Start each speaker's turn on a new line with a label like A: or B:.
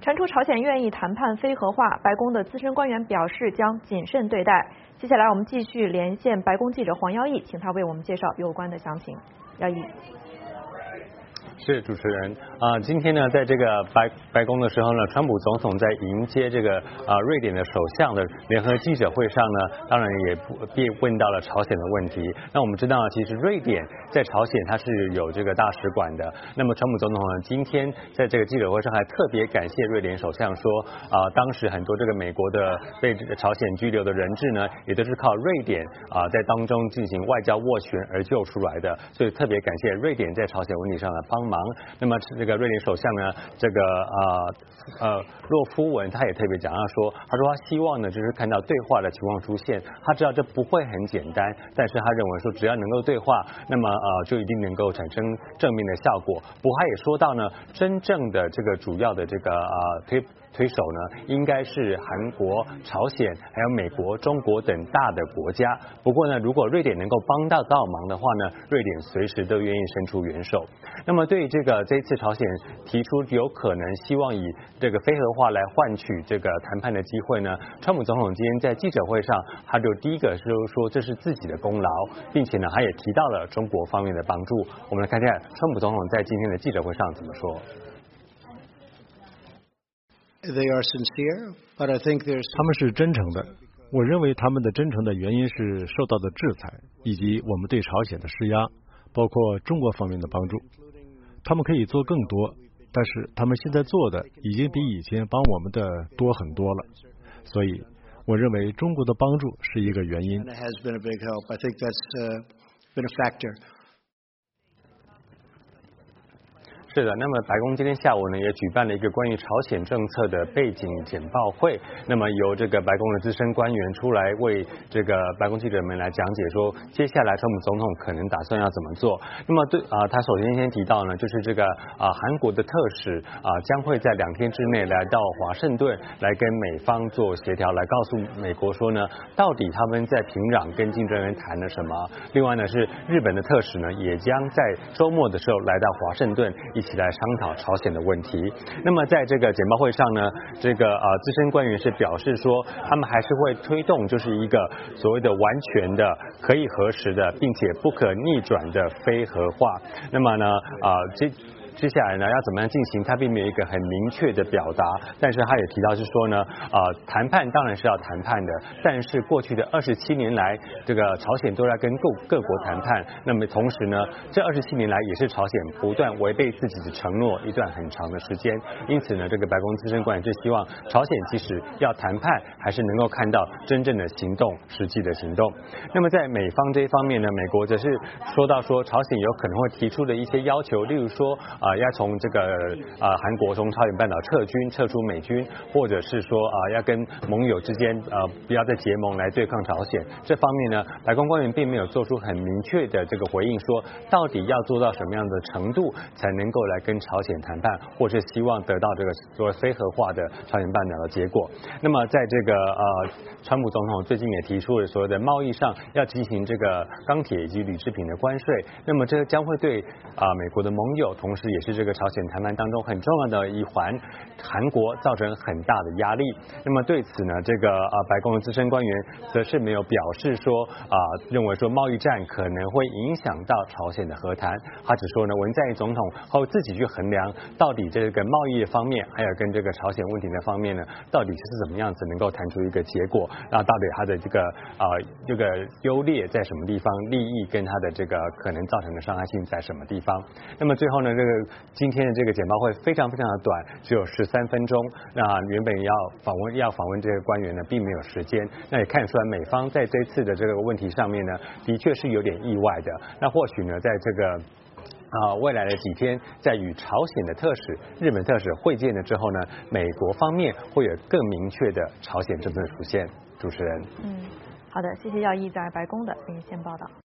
A: 传出朝鲜愿意谈判非核化，白宫的资深官员表示将谨慎对待。接下来我们继续连线白宫记者黄耀毅，请他为我们介绍有关的详情。耀毅。
B: 是主持人今天呢，在这个白宫的时候呢，川普总统在迎接这个瑞典的首相的联合记者会上呢，当然也问到了朝鲜的问题。那我们知道，其实瑞典在朝鲜它是有这个大使馆的。那么川普总统呢，今天在这个记者会上还特别感谢瑞典首相说，当时很多这个美国的被朝鲜拘留的人质呢，也都是靠瑞典在当中进行外交斡旋而救出来的，所以特别感谢瑞典在朝鲜问题上的帮忙。那么这个瑞典首相呢，这个洛夫文他也特别讲到说，他说他希望呢就是看到对话的情况出现，他知道这不会很简单，但是他认为说只要能够对话，那么就一定能够产生正面的效果。不过他也说到呢，真正的这个主要的这个推手呢，应该是韩国、朝鲜还有美国、中国等大的国家。不过呢，如果瑞典能够帮到忙的话呢，瑞典随时都愿意伸出援手。那么对于这一次朝鲜提出有可能希望以这个非核化来换取这个谈判的机会呢，川普总统今天在记者会上，他就第一个就是说这是自己的功劳，并且呢，他也提到了中国方面的帮助。我们来看一下川普总统在今天的记者会上怎么说。
C: 他们是真诚的，我认为他们的真诚的原因是受到的制裁，以及我们对朝鲜的施压，包括中国方面的帮助。他们可以做更多，但是他们现在做的已经比以前帮我们的多很多了，所以我认为中国的帮助是一个原因。
B: 是的，那么白宫今天下午呢也举办了一个关于朝鲜政策的背景简报会，那么由这个白宫的资深官员出来为这个白宫记者们来讲解说，接下来川普总统可能打算要怎么做。那么他首先先提到呢，就是这个韩国的特使将会在2天之内来到华盛顿来跟美方做协调，来告诉美国说呢，到底他们在平壤跟金正恩谈了什么。另外呢是日本的特使呢也将在周末的时候来到华盛顿一起来商讨朝鲜的问题。那么在这个简报会上呢，这个资深官员是表示说，他们还是会推动就是一个所谓的完全的、可以核实的，并且不可逆转的非核化。那么呢接下来呢要怎么样进行，他并没有一个很明确的表达，但是他也提到是说呢，谈判当然是要谈判的，但是过去的27年来，这个朝鲜都在跟各国谈判，那么同时呢，这27年来也是朝鲜不断违背自己的承诺一段很长的时间，因此呢，这个白宫资深官员就希望朝鲜即使要谈判，还是能够看到真正的行动，实际的行动。那么在美方这一方面呢，美国则是说到说，朝鲜有可能会提出的一些要求，例如说要从这个韩国从朝鲜半岛撤出美军，或者是说要跟盟友之间不要再结盟来对抗朝鲜。这方面呢，白宫官员并没有做出很明确的这个回应，说到底要做到什么样的程度才能够来跟朝鲜谈判，或是希望得到这个所谓非核化的朝鲜半岛的结果。那么在这个川普总统最近也提出了所谓的贸易上要进行这个钢铁以及铝制品的关税，那么这将会对美国的盟友，同时也是这个朝鲜谈判当中很重要的一环，韩国造成很大的压力。那么对此呢，这个白宫的资深官员则是没有表示说认为说贸易战可能会影响到朝鲜的和谈，他只说呢，文在寅总统会自己去衡量到底这个贸易的方面，还有跟这个朝鲜问题的方面呢，到底是怎么样子能够谈出一个结果，那到底他的这个优劣在什么地方，利益跟他的这个可能造成的伤害性在什么地方。那么最后呢，这个今天的这个简报会非常非常的短，只有13分钟。那原本要访问这个官员呢，并没有时间。那也看出来美方在这次的这个问题上面呢，的确是有点意外的。那或许呢，在这个未来的几天，在与朝鲜的特使、日本特使会见了之后呢，美国方面会有更明确的朝鲜政策出现。主持人，
A: 好的，谢谢耀毅在白宫的连线报道。